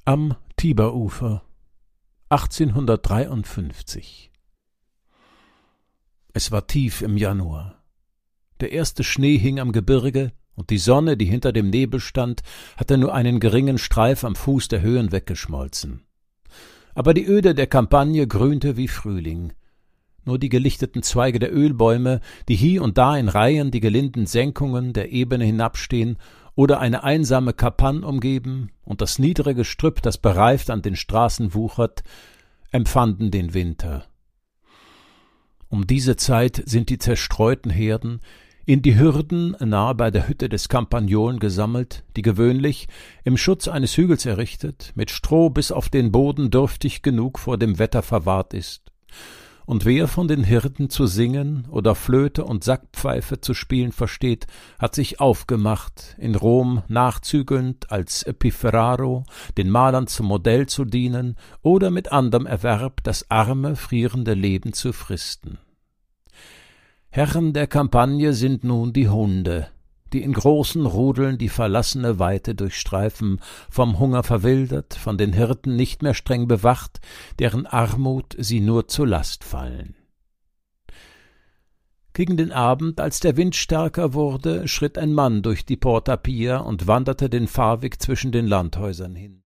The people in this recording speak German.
Am Tiberufer 1853. Es war tief im Januar. Der erste Schnee hing am Gebirge, und die Sonne, die hinter dem Nebel stand, hatte nur einen geringen Streif am Fuß der Höhen weggeschmolzen. Aber die Öde der Kampagne grünte wie Frühling. Nur die gelichteten Zweige der Ölbäume, die hie und da in Reihen die gelinden Senkungen der Ebene hinabstehen oder eine einsame Kapanne umgeben, und das niedere Gestrüpp, das bereift an den Straßen wuchert, empfanden den Winter. Um diese Zeit sind die zerstreuten Herden in die Hürden nahe bei der Hütte des Campagnolen gesammelt, die gewöhnlich, im Schutz eines Hügels errichtet, mit Stroh bis auf den Boden dürftig genug vor dem Wetter verwahrt ist. Und wer von den Hirten zu singen oder Flöte und Sackpfeife zu spielen versteht, hat sich aufgemacht, in Rom nachzügelnd als Epiferaro den Malern zum Modell zu dienen oder mit anderem Erwerb das arme, frierende Leben zu fristen. Herren der Kampagne sind nun die Hunde, die in großen Rudeln die verlassene Weite durchstreifen, vom Hunger verwildert, von den Hirten nicht mehr streng bewacht, deren Armut sie nur zur Last fallen. Gegen den Abend, als der Wind stärker wurde, schritt ein Mann durch die Porta Pia und wanderte den Fahrweg zwischen den Landhäusern hin.